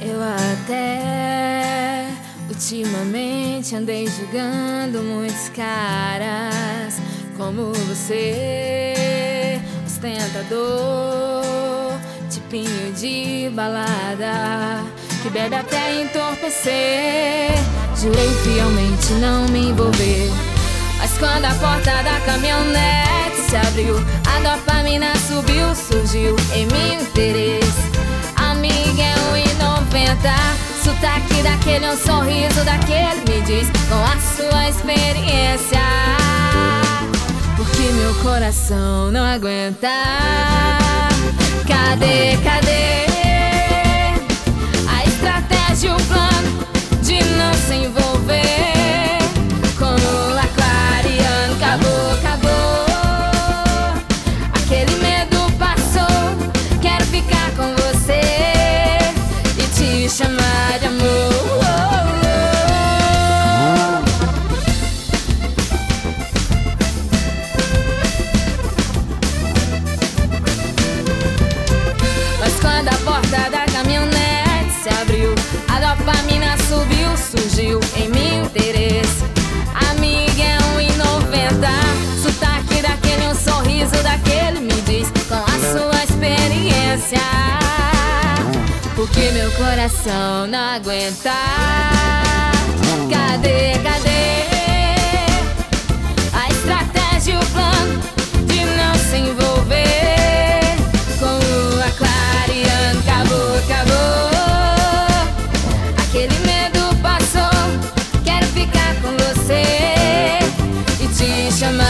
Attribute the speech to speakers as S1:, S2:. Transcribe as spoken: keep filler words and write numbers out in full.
S1: Eu até ultimamente andei julgando muitos caras como você, ostentador, tipinho de balada, que bebe até entorpecer. Jurei fielmente não me envolver, mas quando a porta da caminhonete se abriu, a dopamina subiu, surgiu em mim o interesse. Amiga, é um e noventa, sotaque daquele, um sorriso daquele, me diz com a sua experiência, porque meu coração não aguenta. Cadê, cadê a estratégia, o plano de não se envolver? Como aquariano, acabou, acabou. Aquele medo passou, quero ficar com você e te chamar de amor. Mas quando a porta da caminhonete se abriu, a dopamina subiu, surgiu em mim o interesse. Amiga, é um e noventa, sotaque daquele, um sorriso daquele, me diz com a sua experiência, porque meu coração não aguenta. Cadê, cadê a estratégia, o plano de não se envolver? Com o aquariano, acabou, acabou. Aquele medo passou, quero ficar com você e te chamar